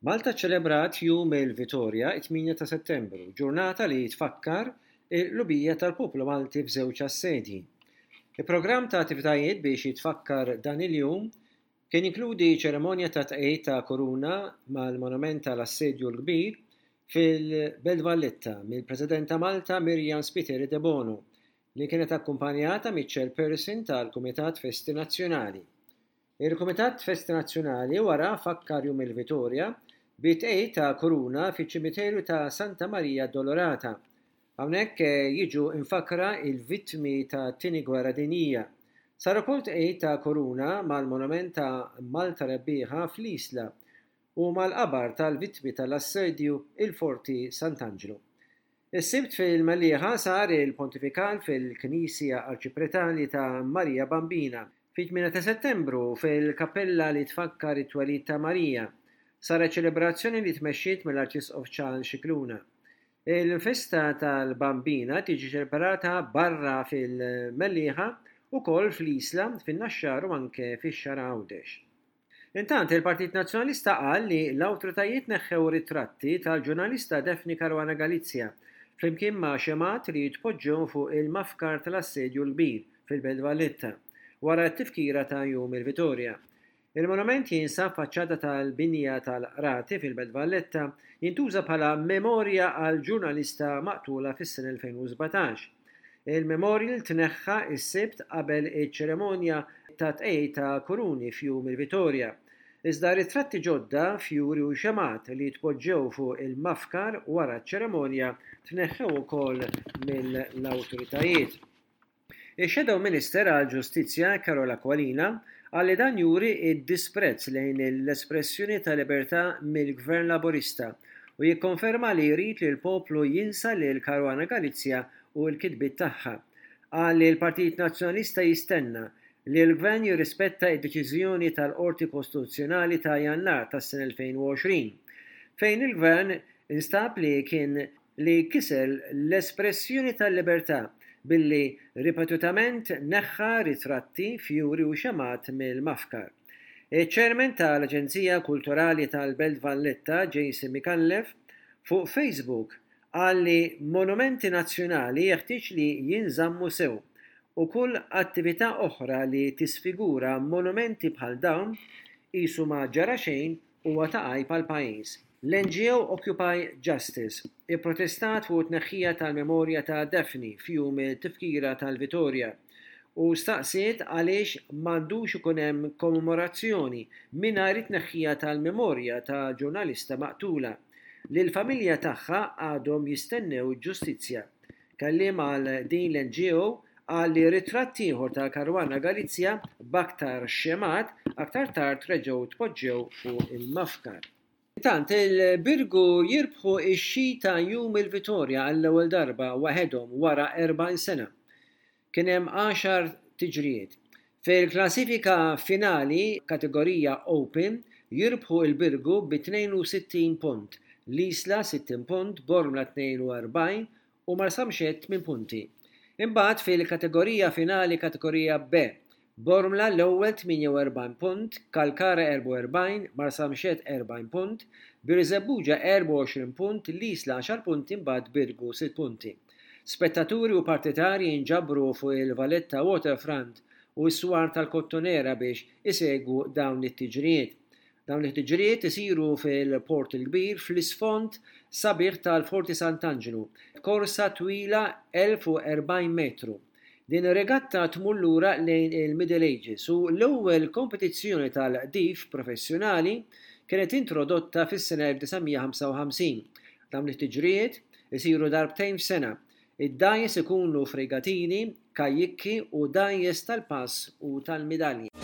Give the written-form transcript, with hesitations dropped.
Malta ċelebrat jum il-Vitorja 8 ta' Settembru, ġurnata li tfakkar il-lubija tal-poplu Malti f'żewġ assedji. Il-programm ta' attivitajiet biex jitfakkar dan il-jum kien jinkludi ċeremonja ta' tqejt ta' kuruna mal-monument tal-assedju l-kbir fil-Belt Valletta mill-President ta' Malta Mirjam Spiteri de Bono li kienet akkumpanjata mill-Chairperson tal-Kumitat Festi Nazzjonali. Il-Kumitat Festi Nazzjonali wara fakkar jum il-Vitorja bit-tqejt ta' kuruna fiċ-ċimiterju ta' Santa Maria Addolorata. Hawnhekk jiġu infakra il-vittmi ta' tieni gwerra dinjija. Sar ukoll tqejt ta' kuruna mal-monument ta' Malta rebbieħa fl-Isla u mal-qabar tal-vittmi tal-assedju il-Forti Sant'Angelo. Is-sibt fil-Mellieħa sar il-pontifikal fil-Knisja Arċipretali ta' Marija Bambina. Fi-8 ta' Settembru fil-kappella li tfakkar it-twelid ta' Marija saret ċelebrazzjoni li tmexxiet mill-Arċisqof Charles Scicluna. Il-festa tal-Bambina tiġi ċelebrata barra fil-Mellieħa ukoll fl-Isla, fin-Naxxar u anke fix-Xara Għawdex. Intant il-Partit Nazzjonalista qal li l-awtoritajiet neħħew ritratti tal-ġurnalista Daphne Caruana Galizia flimkien ma' xemat li jitpoġġew fuq il-mafkar tal-assedju l-kbir fil-Belt Valletta wara t-tifkira ta' jum il-Vitorja. Il-monument jinsab faċċata tal-binja tal-Qrati fil-Belt Valletta jintuża bħala memorja għal ġurnalista maqtula fis-sena 2017. Il-memorial tneħħa s-sibt qabel iċ-ċeremonja ta' tqejt ta' kuruni f'jum il-Vitorja. Iżda ritratti ġodda fjuri u xemat li tpoġġew fuq il-mafkar wara ċ-ċeremonja tneħħew ukoll mill-awtoritajiet. Ix-Shadow Minister għall-Ġustizzja Carola Qualina għalli dan juri id-disprezz lejn l-espressjoni ta' libertà mill-Gvern Laburista u jikkonferma li jrid li l-poplu jinsa lil Caruana Galizia u l-kitbiet tagħha. Għalli l-Partit Nazzjonalista jistenna li l-Gvern jirrispetta id-deċiżjoni tal-Qorti Kostituzzjonali ta' Jannar tas-sena 2020 fejn il-Gvern instab li kien li kisel l-espressjoni tal-libertà billi ripetutament neħħa ritratti, fjuri u xemat mill-mafkar. Il-Chairman tal-Aġenzija Kulturali tal-Belt Valletta, Jason Micallef, fuq Facebook għalli monumenti nazzjonali jeħtieġ li jinżammu sew u kull attività oħra li tisfigura monumenti bħal dawn qisu ma ġara xejn huwa ta' għajb għall-pajjiż. L-NGO Occupy Justice ipprotestat fuq tneħħija tal-memorja ta' Daphne f'jum it-tifkira tal-Vitorja u staqsiet għaliex m'għandux ikun hemm kommemorazzjoni mingħajr it-tneħħija tal-memorja ta' ġurnalista maqtula li l-familja tagħha għadhom jistennew ġustizzja. Kelliem għal din l-NGO għal li ritratti ieħor ta' Caruana Galizia b'aktar xemat aktar tard reġgħu tpoġġew fuq il-mafkar. Tant il-Birgu jirbħu ix-xi ta' jum il-Vitorja għall-ewwel darba waħedhom wara 40 sena. Kien hemm 10 tiġrijiet. Fil-klassifika finali kategorija Open jirbħu il-Birgu bi 62 punt, l-Isla 60 punt, Bormla 42 u Marsamxett 8 punti. Imbagħad fil-kategorija finali kategorija B Bormla l-ewwel 48 punt, Kalkara 44, Marsamxett 40 punt, Birżebbuġa 24 punt, l-Isla 10 punti imbagħad Birgu 6 punti. Spettaturi u partitarji jinġabru fuq il-Valletta Waterfront u s-swar tal-Kottonera biex isegwu dawn it-tiġrijiet. Dawn it-tiġrijiet isiru fil-Port il-Kbir fl-isfond sabiħ tal-Forti Sant'Angelo, korsa twila 1040 metru. Din ir-regatta tmur lura lejn il-Middle Ages u l-ewwel kompetizzjoni tal-qdif professjonali kienet introdotta fis-sena 1955. Dawn it-tiġrijiet isiru darbtejn f'sena. Id-dajjes ikunu fregatini, kajjikki u dajjes tal-pass u tal-midalji.